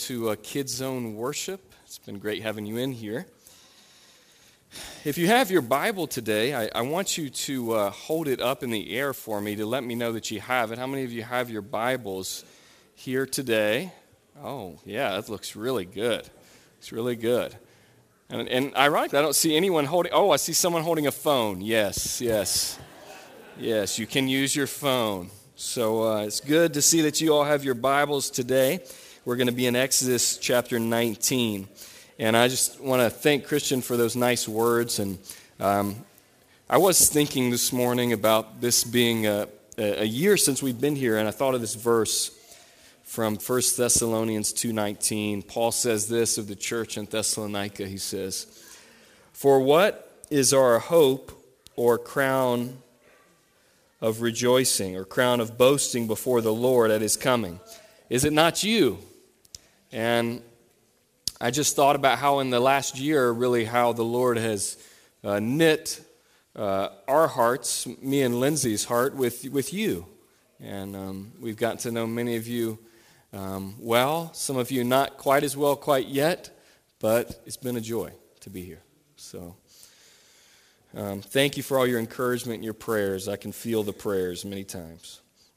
to Kids Zone Worship. It's been great having you in here. If you have your Bible today, I want you to hold it up in the air for me to let me know that you have it. How many of you have your Bibles here today? Oh, yeah, that looks really good. It's really good. And ironically, I don't see anyone holding, I see someone holding a phone. Yes, you can use your phone. So it's good to see that you all have your Bibles today. We're going to be in Exodus chapter 19. And I just want to thank Christian for those nice words. And I was thinking this morning about this being a year since we've been here, and I thought of this verse from 1 Thessalonians 2:19. Paul says this of the church in Thessalonica. He says, "For what is our hope or crown of rejoicing or crown of boasting before the Lord at His coming? Is it not you?" And I just thought about how in the last year, really how the Lord has knit our hearts, me and Lindsay's heart, with you. And we've gotten to know many of you well, some of you not quite as well quite yet, but it's been a joy to be here. So thank you for all your encouragement and your prayers. I can feel the prayers many times.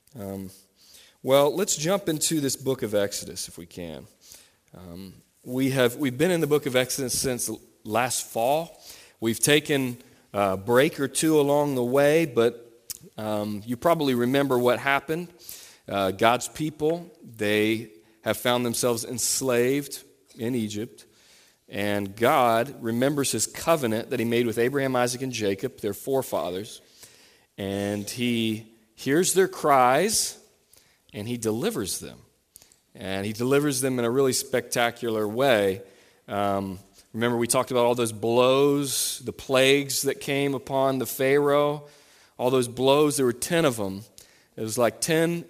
Well, let's jump into this book of Exodus if we can. We've been in the book of Exodus since last fall. We've taken a break or two along the way, but you probably remember what happened. God's people, they have found themselves enslaved in Egypt, and God remembers His covenant that He made with Abraham, Isaac, and Jacob, their forefathers, and He hears their cries, and He delivers them. And He delivers them in a really spectacular way. Remember, we talked about all those blows, the plagues that came upon the Pharaoh. All those blows, there were 10 of them. It was like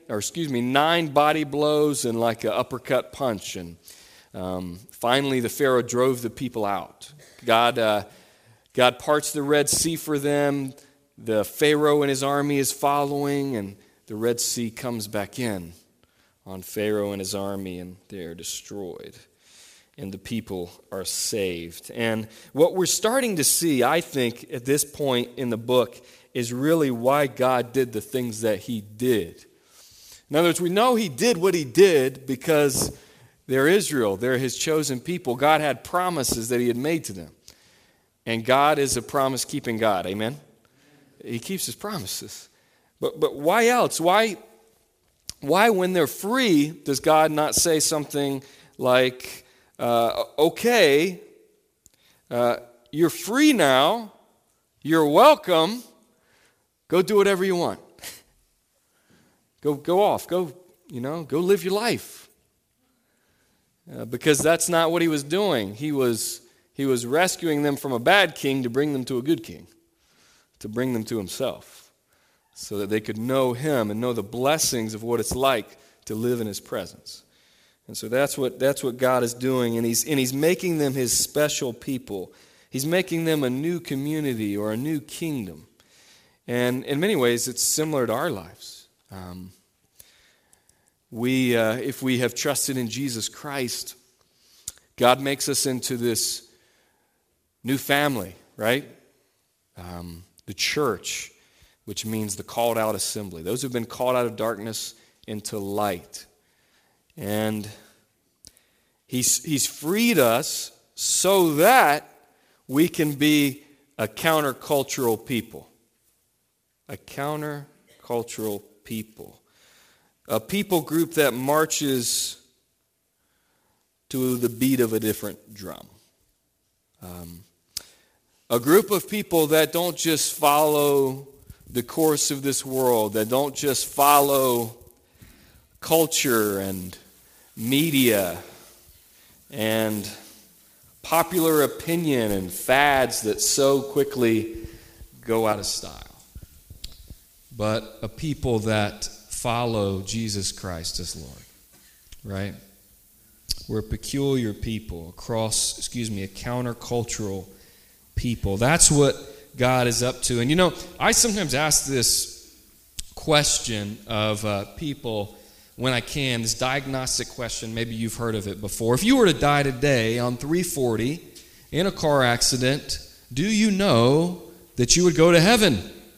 9 body blows and like an uppercut punch. And finally, the Pharaoh drove the people out. God parts the Red Sea for them. The Pharaoh and his army is following, and the Red Sea comes back in on Pharaoh and his army, and they're destroyed. And the people are saved. And what we're starting to see, I think, at this point in the book is really why God did the things that He did. In other words, we know He did what He did because they're Israel, they're His chosen people. God had promises that He had made to them. And God is a promise-keeping God, amen? He keeps His promises. But why else? Why when they're free, does God not say something like, okay, you're free now, you're welcome, go do whatever you want. Go off, go live your life. Because that's not what He was doing. He was rescuing them from a bad king to bring them to a good king, to bring them to Himself, so that they could know Him and know the blessings of what it's like to live in His presence. And so that's what God is doing, and He's making them His special people. He's making them a new community or a new kingdom. And in many ways, it's similar to our lives. If we have trusted in Jesus Christ, God makes us into this new family, right? The church, which means the called out assembly. Those who have been called out of darkness into light. And He's freed us so that we can be a countercultural people. A countercultural people. A people group that marches to the beat of a different drum. A group of people that don't just follow the course of this world, that don't just follow culture and media and popular opinion and fads that so quickly go out of style, but a people that follow Jesus Christ as Lord, right? We're a peculiar people, a countercultural people. That's what God is up to. And I sometimes ask this question of people, when I can, this diagnostic question. Maybe you've heard of it before. If you were to die today on 340 in a car accident, do you know that you would go to heaven?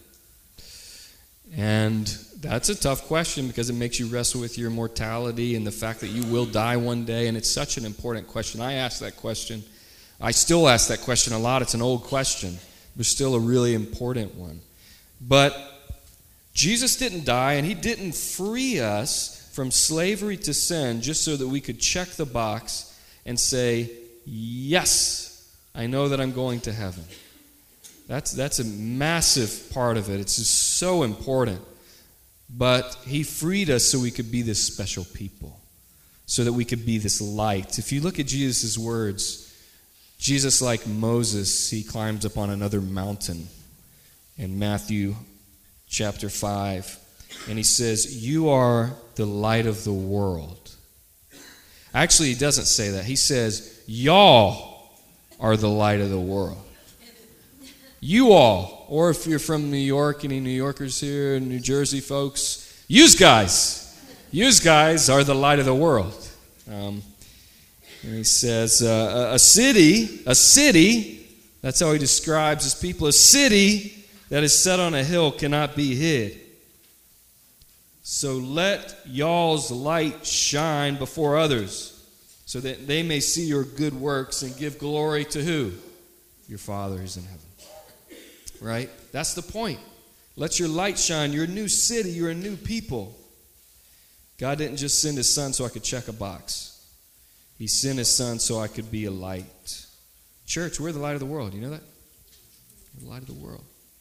And that's a tough question because it makes you wrestle with your mortality and the fact that you will die one day, and it's such an important question. I ask that question. I still ask that question a lot. It's an old question, but still a really important one. But Jesus didn't die, and he didn't free us from slavery to sin just so that we could check the box and say, yes, I know that I'm going to heaven. That's a massive part of it. It's just so important. But he freed us so we could be this special people, so that we could be this light. If you look at Jesus' words, Jesus, like Moses, he climbs up on another mountain in Matthew chapter 5, and he says, you are the light of the world. Actually, he doesn't say that. He says, y'all are the light of the world. You all, or if you're from New York, any New Yorkers here, New Jersey folks, yous guys are the light of the world. And he says, a city, that's how he describes his people, a city that is set on a hill cannot be hid. So let y'all's light shine before others, so that they may see your good works and give glory to who? Your Father who's in heaven. Right? That's the point. Let your light shine. You're a new city. You're a new people. God didn't just send his son so I could check a box. He sent his son so I could be a light. Church, we're the light of the world. You know that? We're the light of the world.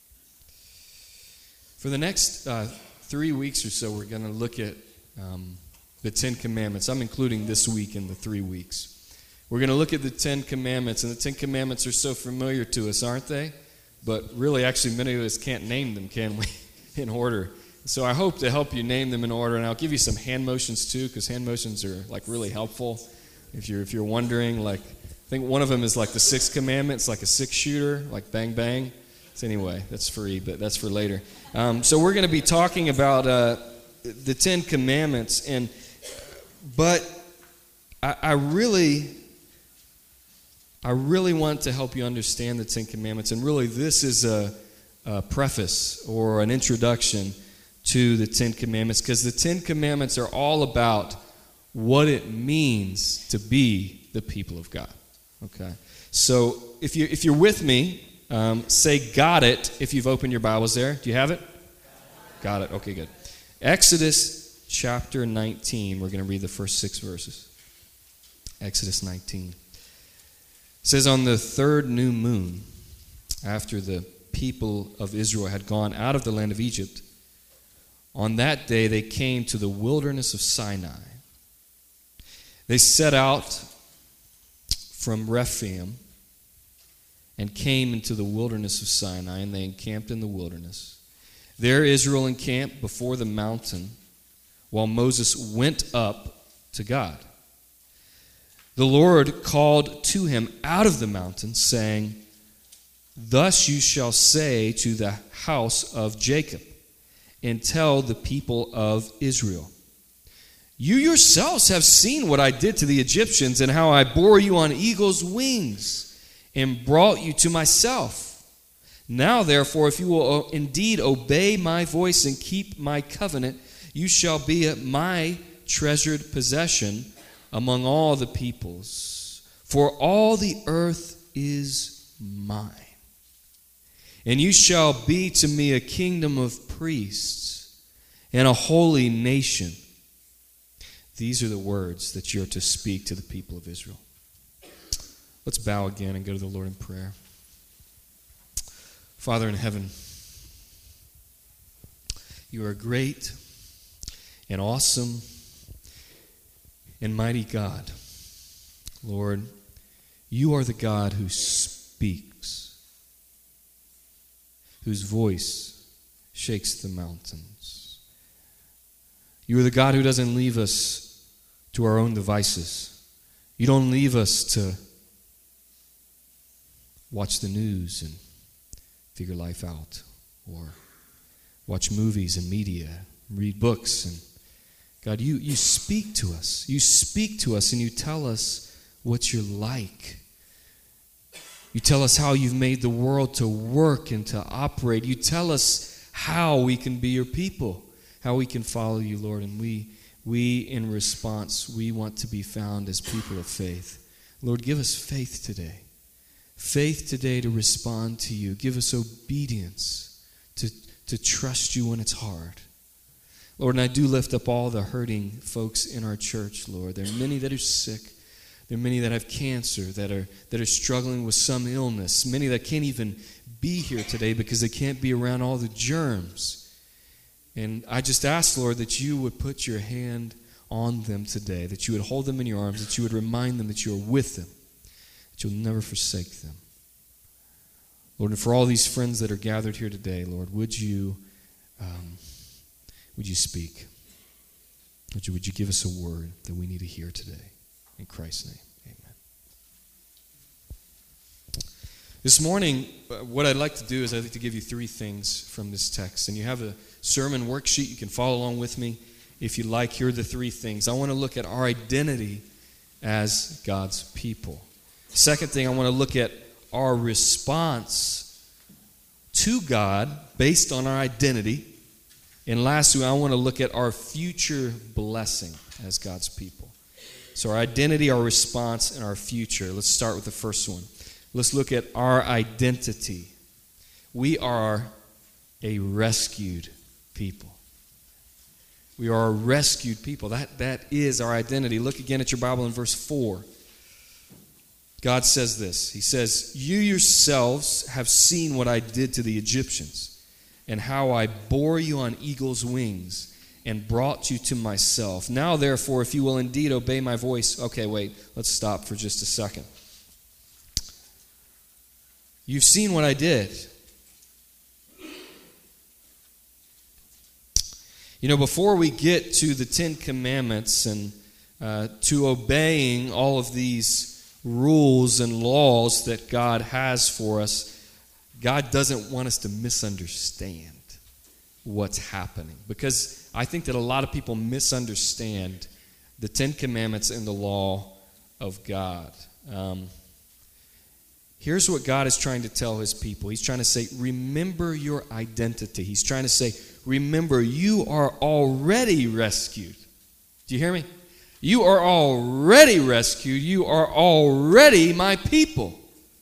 For the next 3 weeks or so, we're going to look at the Ten Commandments. I'm including this week in the 3 weeks. We're going to look at the Ten Commandments, and the Ten Commandments are so familiar to us, aren't they? But really, actually, many of us can't name them, can we, in order? So I hope to help you name them in order, and I'll give you some hand motions too, because hand motions are like really helpful. If you're wondering, like, I think one of them is like the Sixth Commandment. It's like a 6-shooter, like bang bang. So anyway, that's free, but that's for later. So we're going to be talking about the Ten Commandments, but I really want to help you understand the Ten Commandments, and really this is a preface or an introduction to the Ten Commandments, because the Ten Commandments are all about what it means to be the people of God. Okay, so if you're with me, say "got it" if you've opened your Bibles there. Do you have it? Got it. Okay, good. Exodus chapter 19. We're going to read the first 6 verses. Exodus 19. It says, on the third new moon, after the people of Israel had gone out of the land of Egypt, on that day they came to the wilderness of Sinai. They set out from Rephaim and came into the wilderness of Sinai, and they encamped in the wilderness. There Israel encamped before the mountain, while Moses went up to God. The Lord called to him out of the mountain, saying, thus you shall say to the house of Jacob, and tell the people of Israel, you yourselves have seen what I did to the Egyptians, and how I bore you on eagle's wings, and brought you to myself. Now, therefore, if you will indeed obey my voice and keep my covenant, you shall be my treasured possession among all the peoples. For all the earth is mine. And you shall be to me a kingdom of priests and a holy nation. These are the words that you're to speak to the people of Israel. Let's bow again and go to the Lord in prayer. Father in heaven, you are great and awesome and mighty God. Lord, you are the God who speaks, whose voice shakes the mountains. You are the God who doesn't leave us to our own devices. You don't leave us to watch the news and figure life out, or watch movies and media, read books. And God, you speak to us. You speak to us and you tell us what you're like. You tell us how you've made the world to work and to operate. You tell us how we can be your people, how we can follow you, Lord. And we in response, we want to be found as people of faith. Lord, give us faith today. Faith today to respond to you. Give us obedience to trust you when it's hard. Lord, and I do lift up all the hurting folks in our church, Lord. There are many that are sick. There are many that have cancer, that are struggling with some illness. Many that can't even be here today because they can't be around all the germs. And I just ask, Lord, that you would put your hand on them today, that you would hold them in your arms, that you would remind them that you are with them, that you'll never forsake them. Lord, and for all these friends that are gathered here today, Lord, would you speak? Would you give us a word that we need to hear today? In Christ's name, amen. This morning, what I'd like to do is I'd like to give you 3 things from this text. And you have a sermon worksheet. You can follow along with me if you like. Here are the 3 things. I want to look at our identity as God's people. Second thing, I want to look at our response to God based on our identity. And lastly, I want to look at our future blessing as God's people. So our identity, our response, and our future. Let's start with the first one. Let's look at our identity. We are a rescued people. We are a rescued people. That is our identity. Look again at your Bible in verse 4. God says this. He says, "You yourselves have seen what I did to the Egyptians, and how I bore you on eagle's wings, and brought you to myself. Now, therefore, if you will indeed obey my voice." Okay, wait, let's stop for just a second. You've seen what I did. You know, before we get to the 10 Commandments and to obeying all of these rules and laws that God has for us, God doesn't want us to misunderstand what's happening. Because I think that a lot of people misunderstand the 10 Commandments and the law of God. Here's what God is trying to tell his people. He's trying to say, remember your identity. He's trying to say, remember, you are already rescued. Do you hear me? You are already rescued. You are already my people.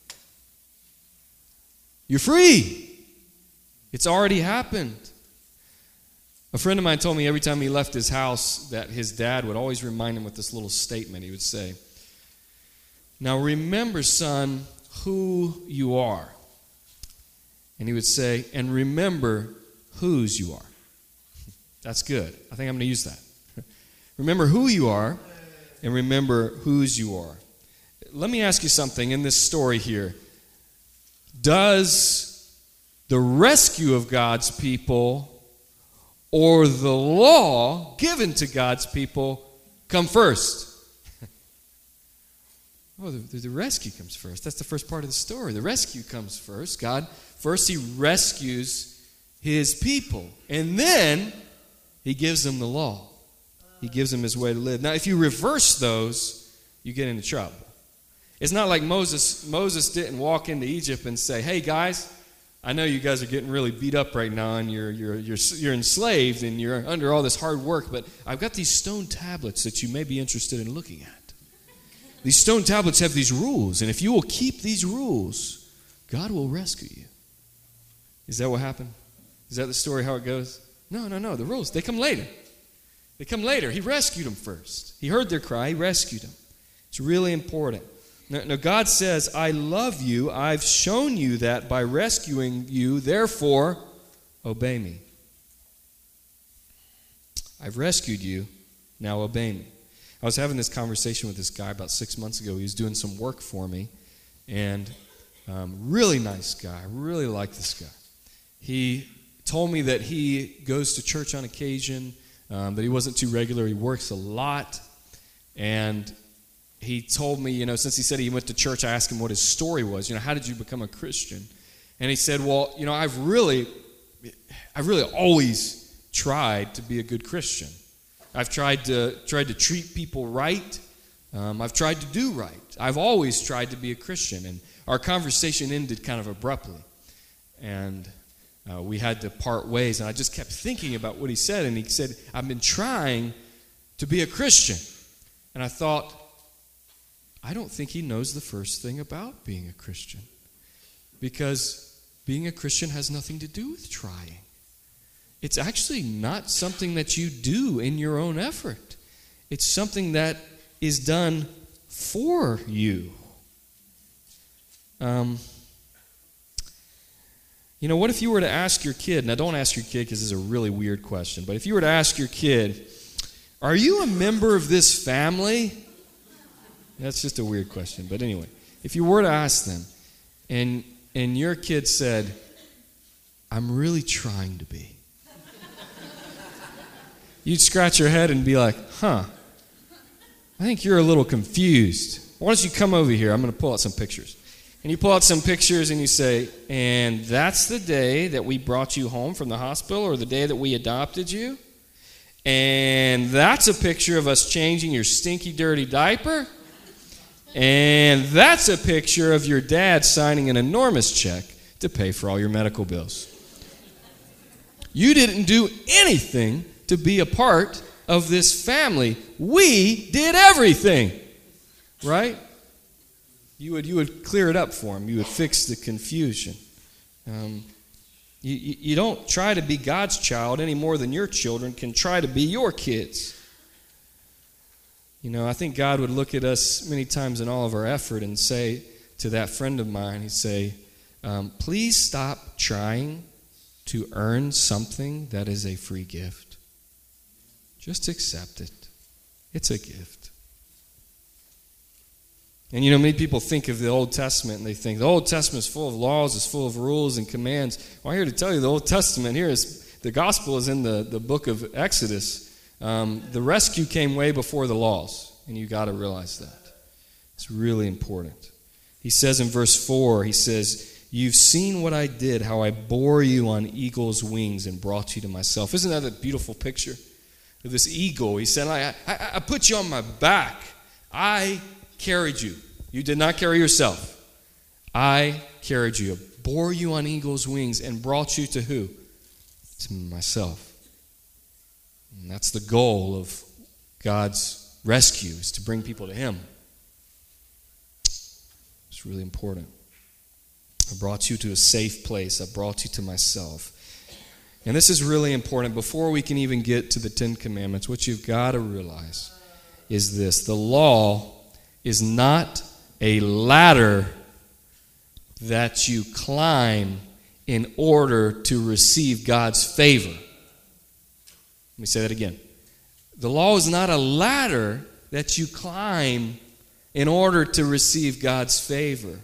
You're free. It's already happened. A friend of mine told me every time he left his house that his dad would always remind him with this little statement. He would say, "Now remember, son, who you are." And he would say, "And remember whose you are." That's good. I think I'm going to use that. Remember who you are and remember whose you are. Let me ask you something in this story here. Does the rescue of God's people or the law given to God's people come first? Oh, the rescue comes first. That's the first part of the story. The rescue comes first. God, first he rescues his people. And then he gives them the law. He gives them his way to live. Now, if you reverse those, you get into trouble. It's not like Moses didn't walk into Egypt and say, "Hey, guys, I know you guys are getting really beat up right now, and you're enslaved, and you're under all this hard work, but I've got these stone tablets that you may be interested in looking at. These stone tablets have these rules, and if you will keep these rules, God will rescue you." Is that what happened? Is that the story, how it goes? No. The rules, they come later. They come later. He rescued them first. He heard their cry. He rescued them. It's really important. Now, God says, "I love you. I've shown you that by rescuing you. Therefore, obey me. I've rescued you. Now obey me." I was having this conversation with this guy about 6 months ago. He was doing some work for me. And really nice guy. I really like this guy. He told me that he goes to church on occasion, but he wasn't too regular. He works a lot. And he told me, since he said he went to church, I asked him what his story was. How did you become a Christian? And he said, "Well, I've really always tried to be a good Christian. I've tried to treat people right. I've tried to do right. I've always tried to be a Christian. And our conversation ended kind of abruptly. And we had to part ways. And I just kept thinking about what he said. And he said, I've been trying to be a Christian. And I thought, I don't think he knows the first thing about being a Christian. Because being a Christian has nothing to do with trying. It's actually not something that you do in your own effort. It's something that is done for you. What if you were to ask your kid, now don't ask your kid because this is a really weird question, but if you were to ask your kid, are you a member of this family? That's just a weird question, but anyway, if you were to ask them, and your kid said, I'm really trying to be, you'd scratch your head and be like, I think you're a little confused. Why don't you come over here? I'm going to pull out some pictures. And you pull out some pictures and you say, and that's the day that we brought you home from the hospital or the day that we adopted you? And that's a picture of us changing your stinky, dirty diaper? And that's a picture of your dad signing an enormous check to pay for all your medical bills. You didn't do anything to be a part of this family. We did everything, right? You would clear it up for him. You would fix the confusion. You don't try to be God's child any more than your children can try to be your kids. I think God would look at us many times in all of our effort and say to that friend of mine, he'd say, please stop trying to earn something that is a free gift. Just accept it. It's a gift. And many people think of the Old Testament and they think the Old Testament is full of laws, it's full of rules and commands. Well, I'm here to tell you the Old Testament here is, the gospel is in the book of Exodus. The rescue came way before the laws, and you got to realize that. It's really important. He says in verse 4, he says, you've seen what I did, how I bore you on eagle's wings and brought you to myself. Isn't that a beautiful picture of this eagle? He said, I put you on my back. I carried you. You did not carry yourself. I carried you. I bore you on eagle's wings and brought you to who? To myself. And that's the goal of God's rescue, is to bring people to him. It's really important. I brought you to a safe place. I brought you to myself. And this is really important. Before we can even get to the Ten Commandments, what you've got to realize is this. The law is not a ladder that you climb in order to receive God's favor. Let me say that again. The law is not a ladder that you climb in order to receive God's favor.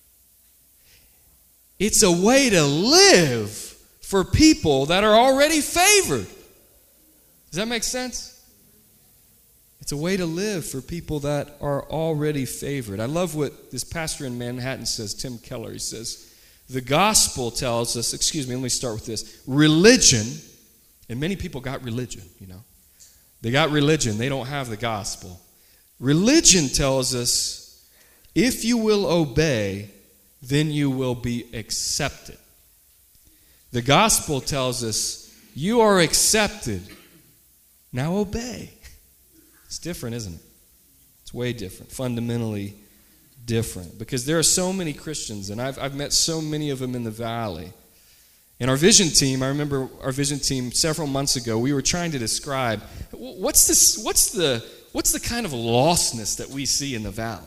It's a way to live for people that are already favored. Does that make sense? It's a way to live for people that are already favored. I love what this pastor in Manhattan says, Tim Keller. He says, the gospel tells us, let me start with this. Religion, and many people got religion, They got religion. They don't have the gospel. Religion tells us, if you will obey, then you will be accepted. The gospel tells us, you are accepted. Now obey. It's different, isn't it? It's way different, fundamentally different. Because there are so many Christians, and I've met so many of them in the valley. And our vision team, I remember our vision team several months ago, we were trying to describe what's the kind of lostness that we see in the valley.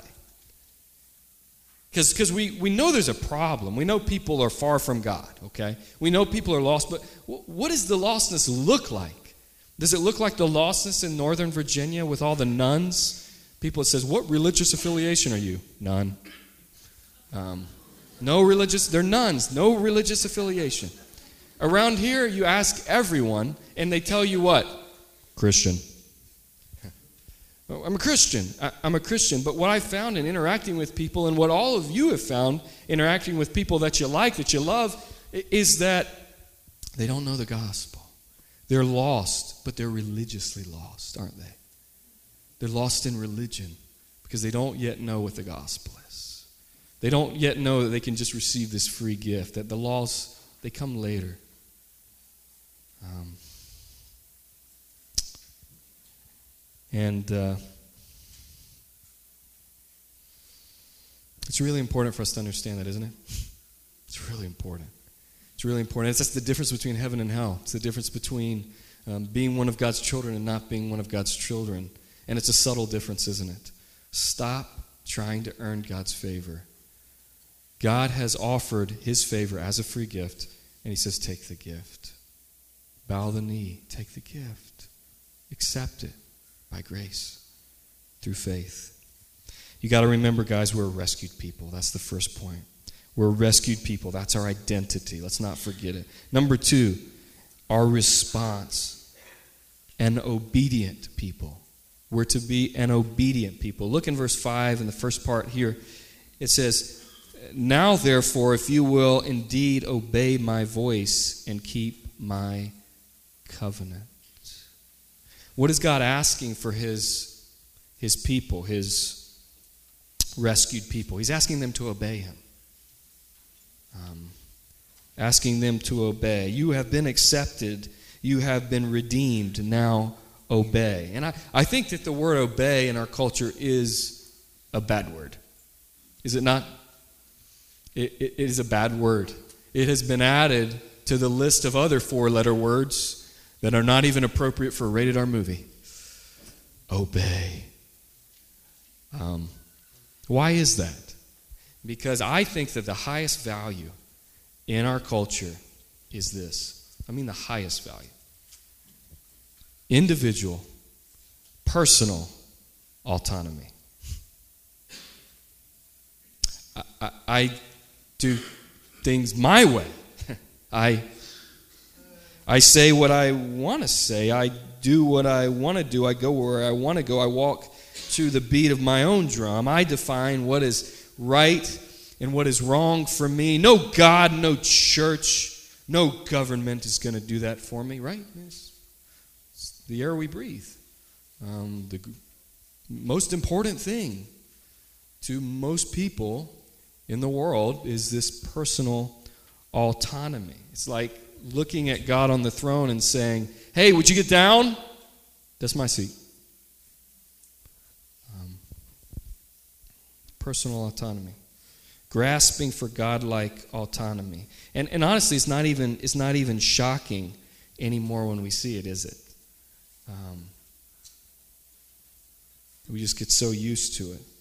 Because we know there's a problem. We know people are far from God, okay? We know people are lost, but what does the lostness look like? Does it look like the lostness in Northern Virginia with all the nuns? People, it says, what religious affiliation are you? None. They're nuns, no religious affiliation. Around here, you ask everyone, and they tell you what? Christian. I'm a Christian. I'm a Christian. But what I found in interacting with people, and what all of you have found interacting with people that you like, that you love, is that they don't know the gospel. They're lost, but they're religiously lost, aren't they? They're lost in religion because they don't yet know what the gospel is. They don't yet know that they can just receive this free gift, that the laws, they come later. It's really important for us to understand that, isn't it? It's really important. It's really important. That's the difference between heaven and hell. It's the difference between being one of God's children and not being one of God's children. And it's a subtle difference, isn't it? Stop trying to earn God's favor. God has offered his favor as a free gift, and he says, take the gift. Bow the knee. Take the gift. Accept it by grace through faith. You got to remember, guys, we're a rescued people. That's the first point. We're a rescued people. That's our identity. Let's not forget it. Number 2, our response. An obedient people. We're to be an obedient people. Look in verse 5 in the first part here. It says, now therefore, if you will indeed obey my voice and keep my covenant. What is God asking for his people, his rescued people? He's asking them to obey him. Asking them to obey. You have been accepted. You have been redeemed. Now obey. And I think that the word obey in our culture is a bad word. Is it not? It is a bad word. It has been added to the list of other 4-letter words that are not even appropriate for a rated R movie. Obey. Why is that? Because I think that the highest value in our culture is this. I mean the highest value. Individual, personal autonomy. I do things my way. I say what I want to say. I do what I want to do. I go where I want to go. I walk to the beat of my own drum. I define what is right and what is wrong for me. No God, no church, no government is going to do that for me, right? It's the air we breathe. The most important thing to most people in the world is this personal autonomy. It's like looking at God on the throne and saying, hey, would you get down? That's my seat. Personal autonomy. Grasping for God-like autonomy. And honestly, it's not even shocking anymore when we see it, is it? We just get so used to it.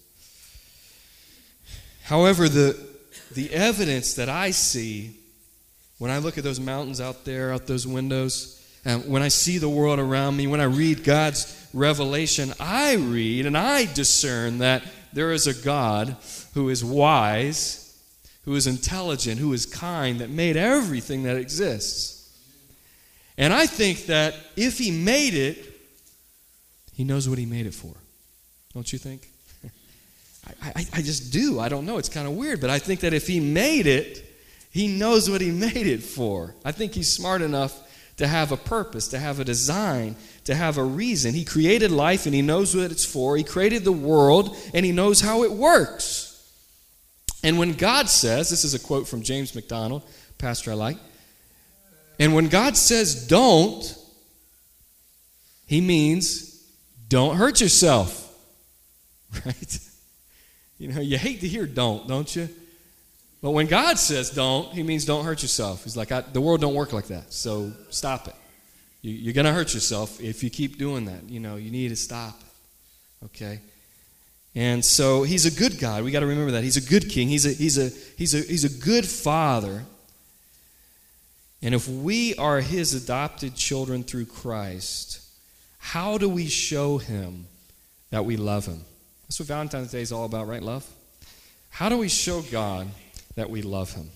However, the evidence that I see when I look at those mountains out there, out those windows, when I see the world around me, when I read God's revelation, I read and I discern that there is a God who is wise, who is intelligent, who is kind, that made everything that exists. And I think that if he made it, he knows what he made it for. Don't you think? I just do. I don't know. It's kind of weird, but I think that if he made it, he knows what he made it for. I think he's smart enough to have a purpose, to have a design, to have a reason. He created life and he knows what it's for. He created the world and he knows how it works. And when God says, this is a quote from James MacDonald, pastor I like, and when God says don't, he means don't hurt yourself. Right? You know, you hate to hear don't you? But when God says don't, he means don't hurt yourself. He's like, the world don't work like that, so stop it. You're going to hurt yourself if you keep doing that. You know, you need to stop it. Okay? And so he's a good God. We got to remember that. He's a good king. He's a good father. And if we are his adopted children through Christ, how do we show him that we love him? That's what Valentine's Day is all about, right, love? How do we show God that we love him?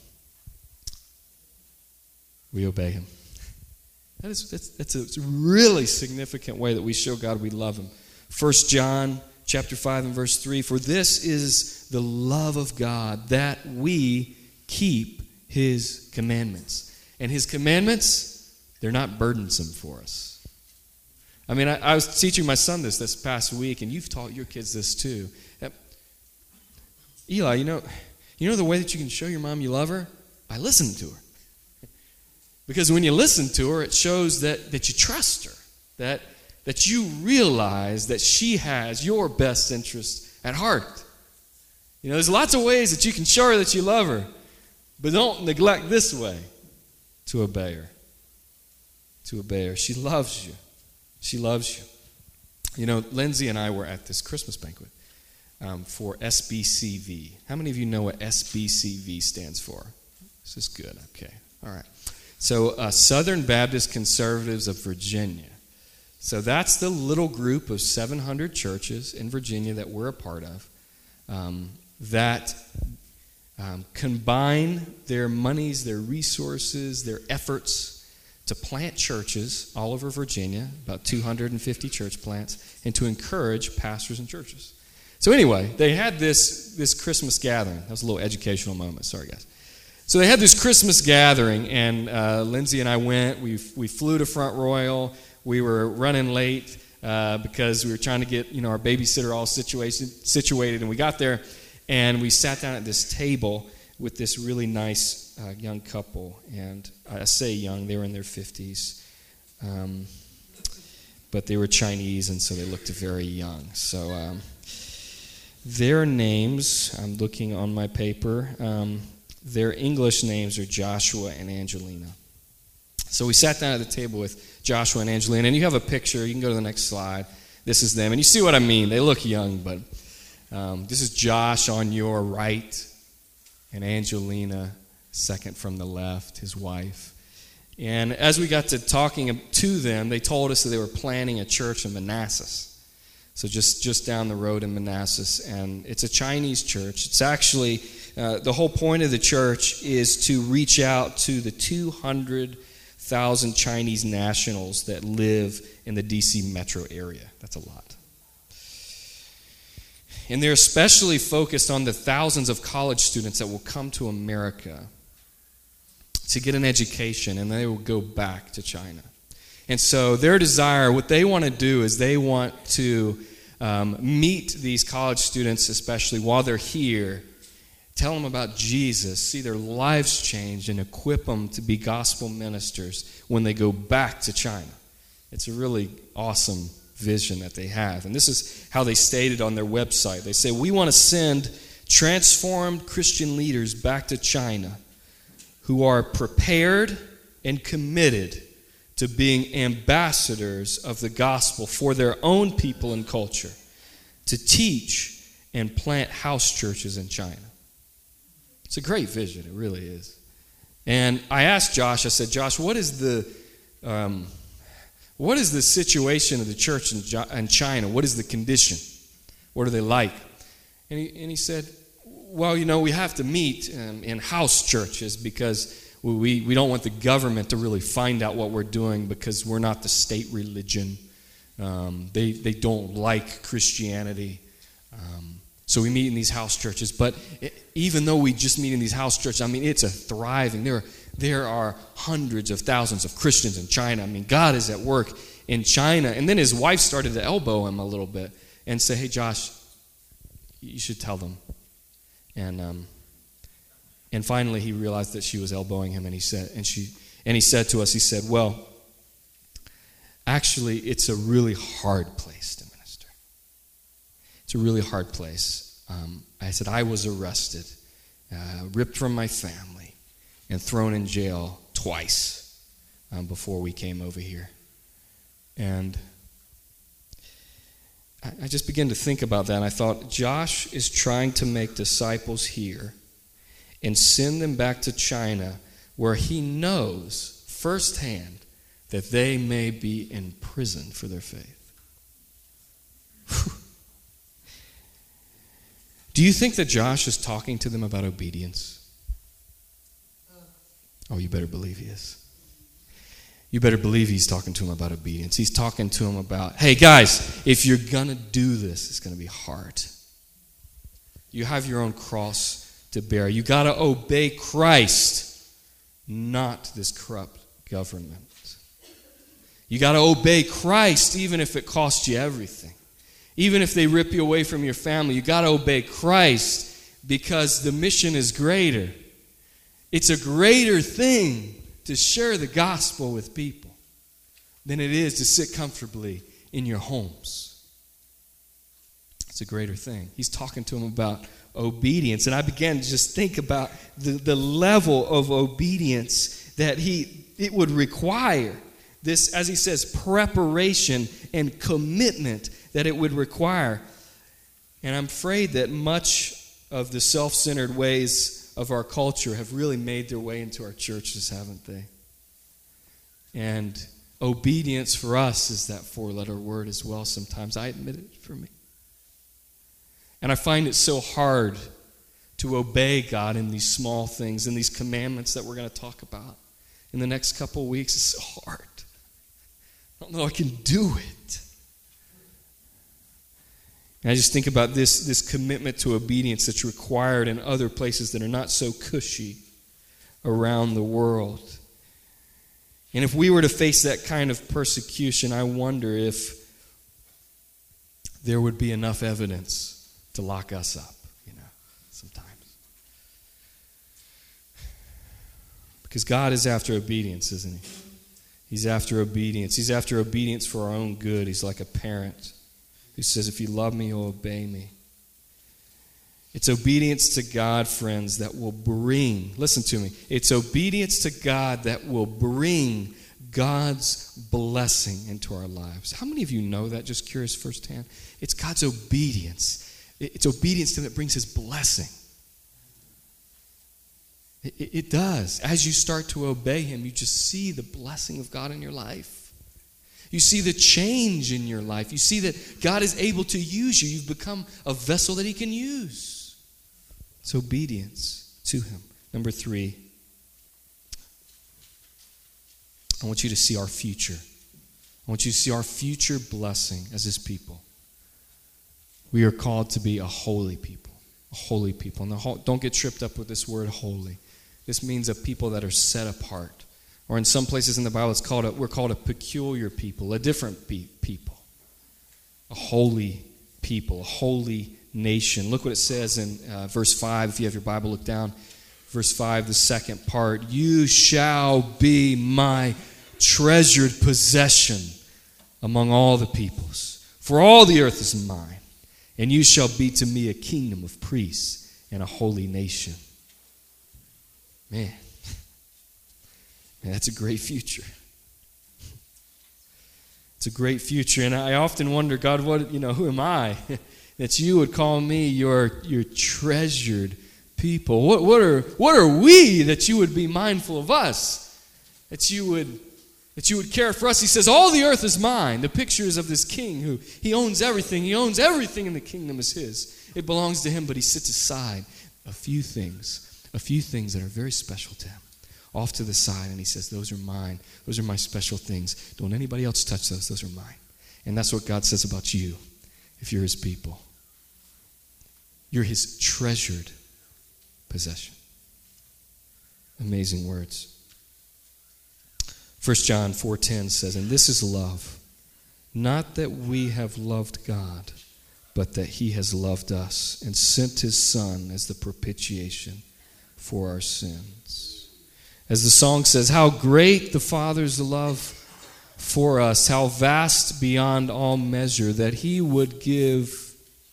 We obey him. That's a really significant way that we show God we love him. 1 John chapter 5 and verse 3, for this is the love of God, that we keep his commandments. And his commandments, They're not burdensome for us. I mean, I was teaching my son this past week, and you've taught your kids this too. Eli, you know the way that you can show your mom you love her? By listening to her. Because when you listen to her, it shows that you trust her, that you realize that she has your best interest at heart. There's lots of ways that you can show her that you love her, but don't neglect this way, to obey her. To obey her. She loves you. She loves you. Lindsay and I were at this Christmas banquet for SBCV. How many of you know what SBCV stands for? This is good. Okay. All right. So Southern Baptist Conservatives of Virginia. So that's the little group of 700 churches in Virginia that we're a part of that combine their monies, their resources, their efforts to plant churches all over Virginia, about 250 church plants, and to encourage pastors and churches. So anyway, they had this Christmas gathering. That was a little educational moment. Sorry, guys. So they had this Christmas gathering, and Lindsay and I went. We flew to Front Royal. We were running late because we were trying to get our babysitter all situated, and we got there, and we sat down at this table with this really nice young couple. And I say young, they were in their 50s. But they were Chinese, and so they looked very young. So their names, I'm looking on my paper, their English names are Joshua and Angelina. So we sat down at the table with Joshua and Angelina, and you have a picture. You can go to the next slide. This is them, and you see what I mean. They look young, but this is Josh on your right, and Angelina second from the left, his wife. And as we got to talking to them, they told us that they were planning a church in Manassas. So just down the road in Manassas, and it's a Chinese church. It's actually, the whole point of the church is to reach out to the 200,000 Chinese nationals that live in the D.C. metro area. That's a lot. And they're especially focused on the thousands of college students that will come to America to get an education, and they will go back to China. And so their desire, what they want to do is they want to meet these college students, especially while they're here, tell them about Jesus, see their lives change, and equip them to be gospel ministers when they go back to China. It's a really awesome vision that they have. And this is how they stated on their website. They say, we want to send transformed Christian leaders back to China who are prepared and committed to being ambassadors of the gospel for their own people and culture, to teach and plant house churches in China. It's a great vision, it really is. And I asked Josh, I said, Josh, what is the situation of the church in China? What is the condition? What are they like? And he said, well, we have to meet in house churches because we don't want the government to really find out what we're doing because we're not the state religion. They don't like Christianity. So we meet in these house churches. But even though we just meet in these house churches, it's a thriving. There are hundreds of thousands of Christians in China. God is at work in China. And then his wife started to elbow him a little bit and say, hey, Josh, you should tell them. And finally he realized that she was elbowing him, and he said to us, he said, well, actually, it's a really hard place to minister. It's a really hard place. I said, I was arrested, ripped from my family, and thrown in jail twice before we came over here. And I just began to think about that, and I thought, Josh is trying to make disciples here and send them back to China where he knows firsthand that they may be in prison for their faith. Do you think that Josh is talking to them about obedience? Oh, you better believe he is. You better believe he's talking to them about obedience. He's talking to them about, hey guys, if you're going to do this, it's going to be hard. You have your own cross to bear. You got to obey Christ, not this corrupt government. You got to obey Christ even if it costs you everything. Even if they rip you away from your family, you got to obey Christ because the mission is greater. It's a greater thing to share the gospel with people than it is to sit comfortably in your homes. It's a greater thing. He's talking to them about obedience. And I began to just think about the level of obedience that it would require. This, as he says, preparation and commitment that it would require. And I'm afraid that much of the self-centered ways of our culture have really made their way into our churches, haven't they? And obedience for us is that four-letter word as well sometimes. I admit it for me. And I find it so hard to obey God in these small things, in these commandments that we're going to talk about in the next couple of weeks. It's so hard. I don't know I can do it. And I just think about this commitment to obedience that's required in other places that are not so cushy around the world. And if we were to face that kind of persecution, I wonder if there would be enough evidence to lock us up, sometimes. Because God is after obedience, isn't he? He's after obedience. He's after obedience for our own good. He's like a parent who says, if you love me, you'll obey me. It's obedience to God, friends, that will bring, listen to me, it's obedience to God that will bring God's blessing into our lives. How many of you know that? Just curious firsthand. It's God's obedience. It's obedience to Him that brings His blessing. It does. As you start to obey Him, you just see the blessing of God in your life. You see the change in your life. You see that God is able to use you. You've become a vessel that He can use. It's obedience to Him. Number 3, I want you to see our future. I want you to see our future blessing as His people. We are called to be a holy people. A holy people. And don't get tripped up with this word holy. This means a people that are set apart. Or in some places in the Bible, we're called a peculiar people, a different people. A holy people, a holy nation. Look what it says in verse 5. If you have your Bible, look down. Verse 5, the second part. You shall be my treasured possession among all the peoples. For all the earth is mine. And you shall be to me a kingdom of priests and a holy nation. Man, that's a great future. It's a great future. And I often wonder, God, who am I that you would call me your treasured people? What are we that you would be mindful of us? That you would care for us. He says, all the earth is mine. The picture is of this king who he owns everything. He owns everything in the kingdom is his. It belongs to him, but he sits aside a few things that are very special to him, off to the side, and he says, those are mine. Those are my special things. Don't anybody else touch those. Those are mine. And that's what God says about you if you're his people. You're his treasured possession. Amazing words. 1 John 4:10 says, and this is love, not that we have loved God, but that he has loved us and sent his Son as the propitiation for our sins. As the song says, how great the Father's love for us, how vast beyond all measure, that he would give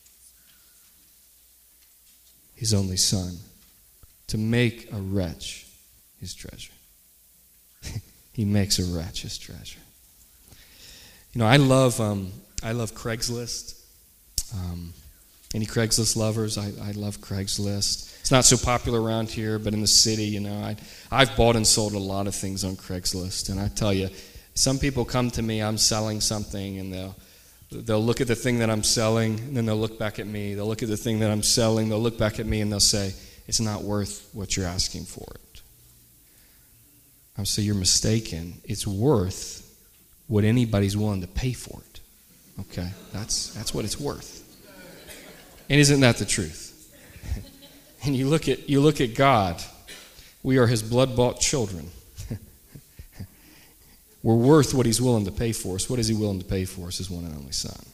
his only Son to make a wretch his treasure. He makes a wretch his treasure. I love Craigslist. Any Craigslist lovers? I love Craigslist. It's not so popular around here, but in the city, I've bought and sold a lot of things on Craigslist. And I tell you, some people come to me, I'm selling something, and they'll look at the thing that I'm selling, and then they'll look back at me. They'll look at the thing that I'm selling, they'll look back at me, and they'll say, it's not worth what you're asking for it. I'll say, you're mistaken. It's worth what anybody's willing to pay for it. Okay? That's what it's worth. And isn't that the truth? And you look at God. We are his blood-bought children. we're worth what he's willing to pay for us. What is he willing to pay for us? His one and only Son.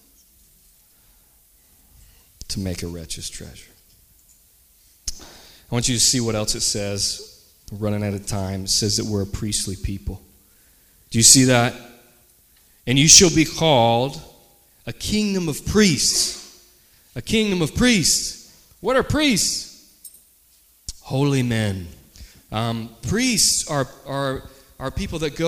To make a wretch's treasure. I want you to see what else it says. We're running out of time. It says that we're a priestly people. Do you see that? And you shall be called a kingdom of priests. A kingdom of priests. What are priests? Holy men. Priests are people that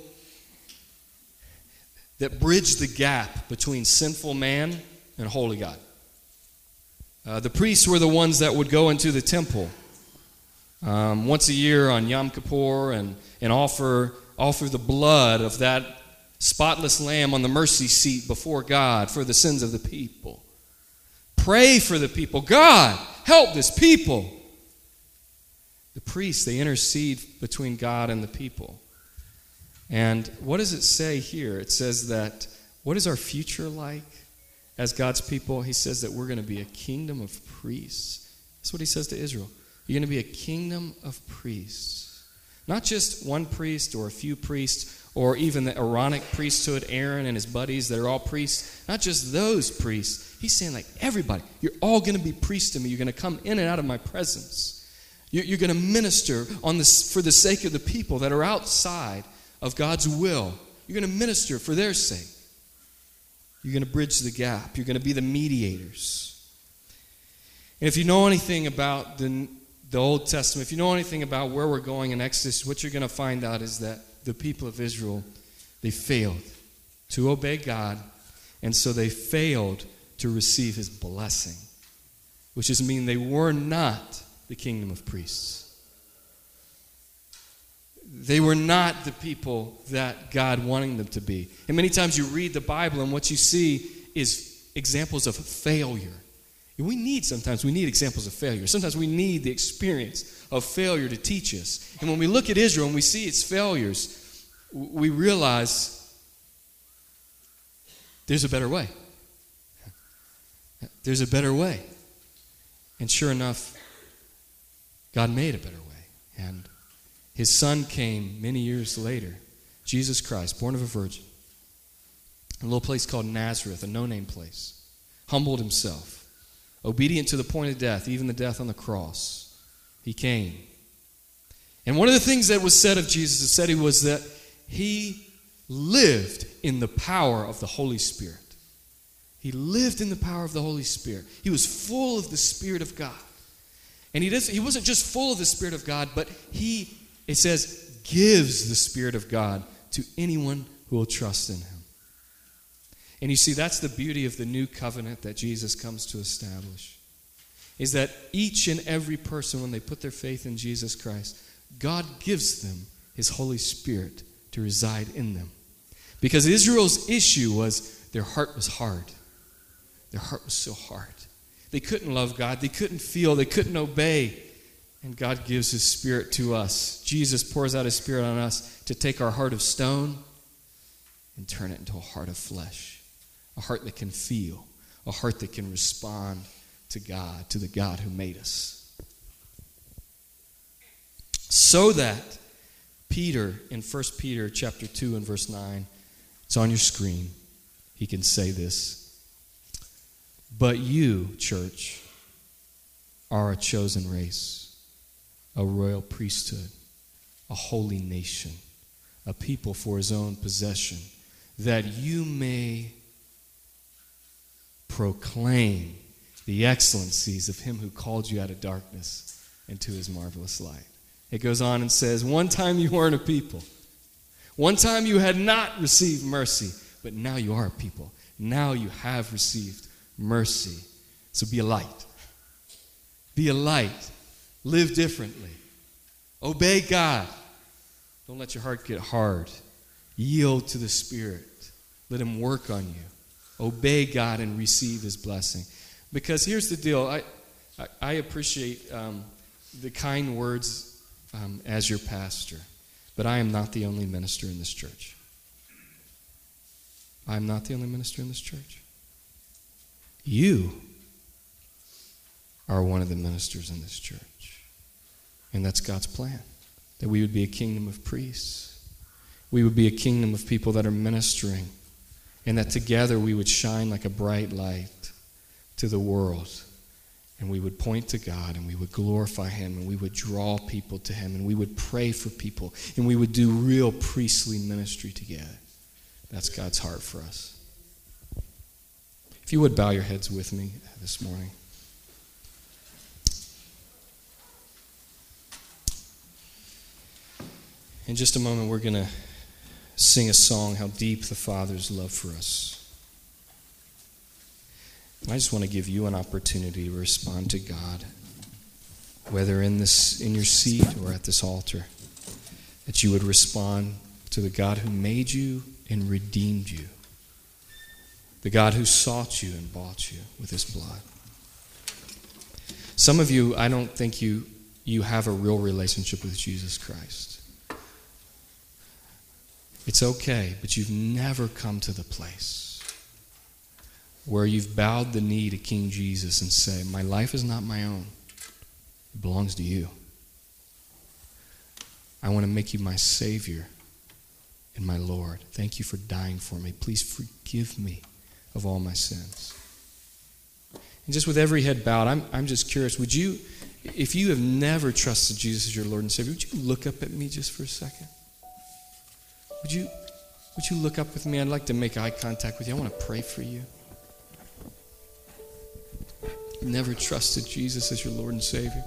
bridge the gap between sinful man and holy God. The priests were the ones that would go into the temple once a year on Yom Kippur and offer the blood of that spotless lamb on the mercy seat before God for the sins of the people. Pray for the people. God, help this people. The priests, they intercede between God and the people. And what does it say here? It says that, what is our future like as God's people? He says that we're going to be a kingdom of priests. That's what he says to Israel. You're going to be a kingdom of priests. Not just one priest or a few priests, or even the Aaronic priesthood, Aaron and his buddies that are all priests. Not just those priests. He's saying like everybody, you're all going to be priests to me. You're going to come in and out of my presence. You're going to minister for the sake of the people that are outside of God's will. You're going to minister for their sake. You're going to bridge the gap. You're going to be the mediators. And if you know anything about the Old Testament, if you know anything about where we're going in Exodus, what you're going to find out is that the people of Israel, they failed to obey God, and so they failed to receive his blessing, which is mean they were not the kingdom of priests. They were not the people that God wanted them to be. And many times you read the Bible and what you see is examples of failure. And we need examples of failure. Sometimes we need the experience of failure to teach us. And when we look at Israel and we see its failures, we realize there's a better way. There's a better way. And sure enough, God made a better way. And his Son came many years later, Jesus Christ, born of a virgin, in a little place called Nazareth, a no-name place, humbled himself, obedient to the point of death, even the death on the cross. He came. And one of the things that was said of Jesus, it said was that he lived in the power of the Holy Spirit. He lived in the power of the Holy Spirit. He was full of the Spirit of God. And he wasn't just full of the Spirit of God, but it says, gives the Spirit of God to anyone who will trust in him. And you see, that's the beauty of the new covenant that Jesus comes to establish, is that each and every person, when they put their faith in Jesus Christ, God gives them his Holy Spirit to reside in them. Because Israel's issue was their heart was hard. Their heart was so hard. They couldn't love God. They couldn't feel. They couldn't obey. And God gives his Spirit to us. Jesus pours out his Spirit on us to take our heart of stone and turn it into a heart of flesh. A heart that can feel. A heart that can respond to God, to the God who made us. So that Peter, in 1 Peter chapter 2 and verse 9, it's on your screen. He can say this. But you, church, are a chosen race, a royal priesthood, a holy nation, a people for his own possession, that you may proclaim the excellencies of him who called you out of darkness into his marvelous light. It goes on and says, one time you weren't a people. One time you had not received mercy, but now you are a people. Now you have received mercy. So be a light. Be a light. Live differently. Obey God. Don't let your heart get hard. Yield to the Spirit. Let him work on you. Obey God and receive his blessing. Because here's the deal. I appreciate the kind words as your pastor, but I am not the only minister in this church. I'm not the only minister in this church. You are one of the ministers in this church. And that's God's plan, that we would be a kingdom of priests. we would be a kingdom of people that are ministering, and that together we would shine like a bright light to the world, and we would point to God, and we would glorify Him, and we would draw people to Him, and we would pray for people, and we would do real priestly ministry together. That's God's heart for us. If you would bow your heads with me this morning. In just a moment, we're going to sing a song, How Deep the Father's Love for Us. And I just want to give you an opportunity to respond to God, whether in your seat or at this altar, that you would respond to the God who made you and redeemed you, the God who sought you and bought you with His blood. Some of you, I don't think you have a real relationship with Jesus Christ. It's okay, but you've never come to the place where you've bowed the knee to King Jesus and say, my life is not my own. It belongs to you. I want to make you my Savior and my Lord. Thank you for dying for me. Please forgive me of all my sins. And just with every head bowed, I'm just curious, would you, if you have never trusted Jesus as your Lord and Savior, would you look up at me just for a second? Would you look up with me? I'd like to make eye contact with you. I want to pray for you. Never trusted Jesus as your Lord and Savior.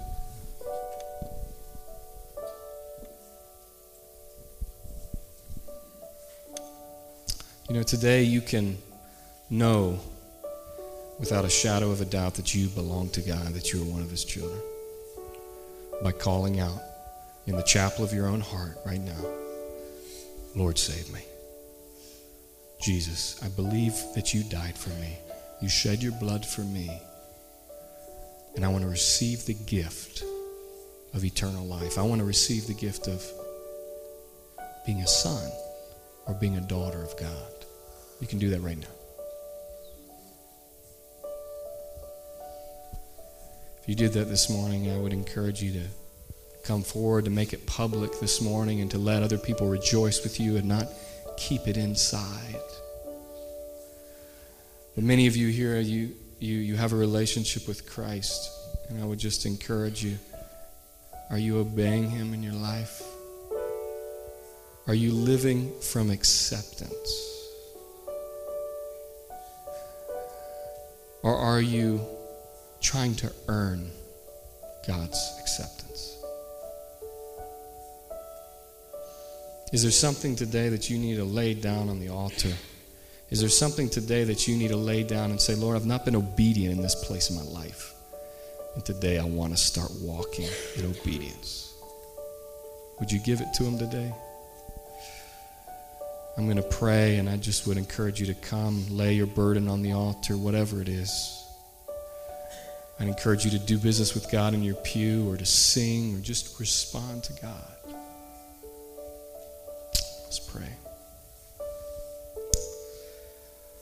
You know, today you can know without a shadow of a doubt that you belong to God, that you are one of His children, by calling out in the chapel of your own heart right now, Lord, save me. Jesus, I believe that you died for me. You shed your blood for me. And I want to receive the gift of eternal life. I want to receive the gift of being a son or being a daughter of God. You can do that right now. If you did that this morning, I would encourage you to come forward, to make it public this morning, and to let other people rejoice with you and not keep it inside. But many of you here, you have a relationship with Christ, and I would just encourage you, are you obeying Him in your life? Are you living from acceptance? Or are you trying to earn God's acceptance? Is there something today that you need to lay down on the altar? Is there something today that you need to lay down and say, Lord, I've not been obedient in this place in my life, and today I want to start walking in obedience? Would you give it to Him today? I'm going to pray, and I just would encourage you to come, lay your burden on the altar, whatever it is. I'd encourage you to do business with God in your pew, or to sing, or just respond to God. Let's pray.